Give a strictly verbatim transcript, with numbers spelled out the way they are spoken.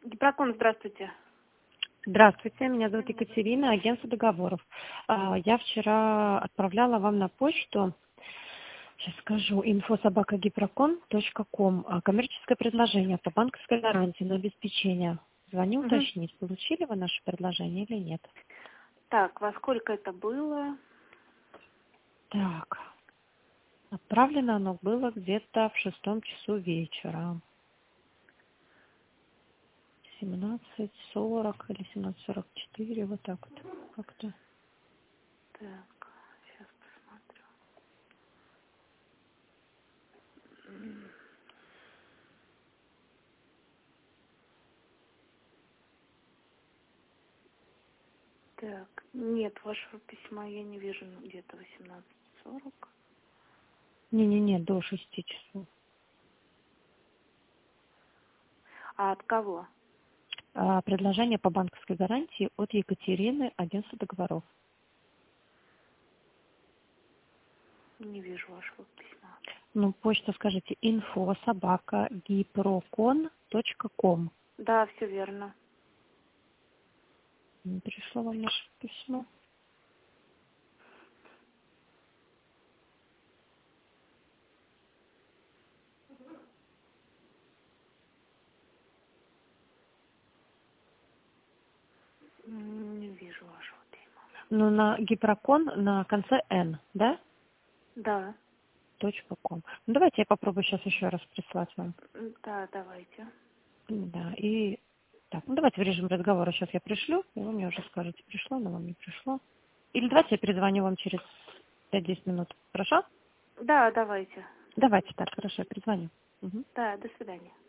Гипрокон, здравствуйте. Здравствуйте, меня зовут Екатерина, агентство договоров. А, Я вчера отправляла вам на почту, сейчас скажу, инфо собака гипрокон точка ком, а, коммерческое предложение по банковской гарантии на обеспечение. Звоню Мгм. уточнить, получили вы наше предложение или нет. Так, во сколько это было? Так, отправлено оно было где-то в шестом часу вечера. семнадцать сорок или семнадцать сорок четыре, вот так вот как-то. Так, сейчас посмотрю. М, Так, нет, вашего письма я не вижу, ну, где-то восемнадцать сорок. Не-не-не, до шести часов. А от кого? А, Предложение по банковской гарантии от Екатерины, агентство договоров. Не вижу вашего письма. Ну, почта скажите инфо собака гипрокон точка ком. Да, все верно. Не пришло вам наше письмо? М, Не вижу вашего письма. Ну, на гипрокон на конце Н, да? Да, Точка ком. Ну, давайте я попробую сейчас еще раз прислать вам. М, да, давайте. Да, и так, ну давайте в режим разговора сейчас я пришлю, и вы мне уже скажете, пришло, но вам не пришло. Или давайте я перезвоню вам через пять-десять минут. Хорошо? Да, давайте. Давайте так, хорошо, я перезвоню. Мгм. Да, до свидания.